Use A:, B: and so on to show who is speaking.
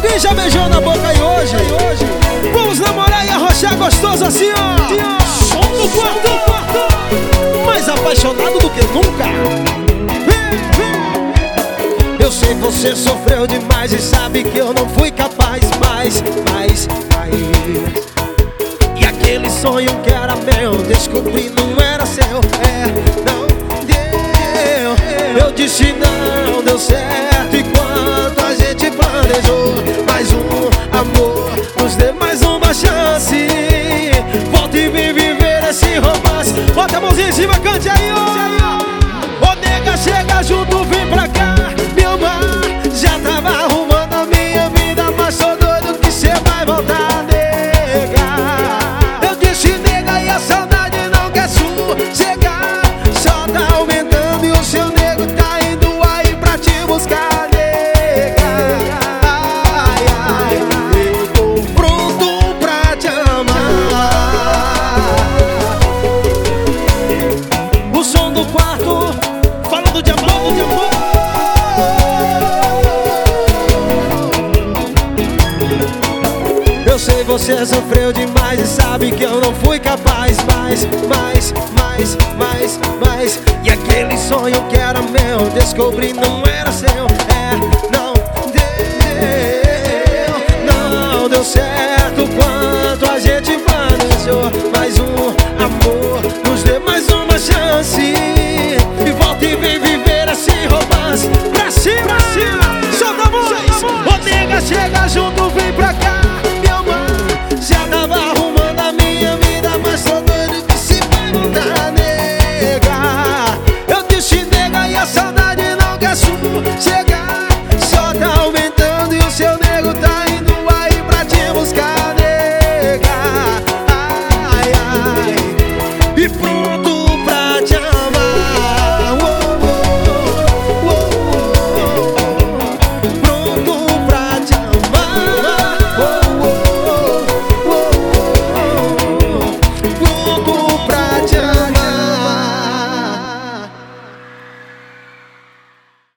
A: Alguém já beijou na boca aí hoje? Vamos namorar e arrochar gostoso assim, ó. Som do quarto, mais apaixonado do que nunca. Eu sei que você sofreu demais e sabe que eu não fui capaz. Mas e aquele sonho que era meu, descobri não era seu. Não deu. Eu disse não deu certo. Enquanto a gente planejou mais um amor, nos dê mais uma chance. Volta e vem viver esse romance. Bota a mãozinha em cima, cante aí, ó. Ô nega, chega junto, vem pra cá me amar. Já tava arrumando a minha vida, mas sou doido que cê vai voltar, nega. Eu disse nega e a saudade não quer sossegar. Só tá aumentando e o seu nego tá indo aí pra te buscar, nega. Ai, ai, eu tô pronto pra te amar. O som do quarto, falando de amor, Eu sei você sofreu demais e sabe que eu não fui capaz. Mas e aquele sonho que era meu, descobri não era seu. Não deu certo quanto a gente planejou.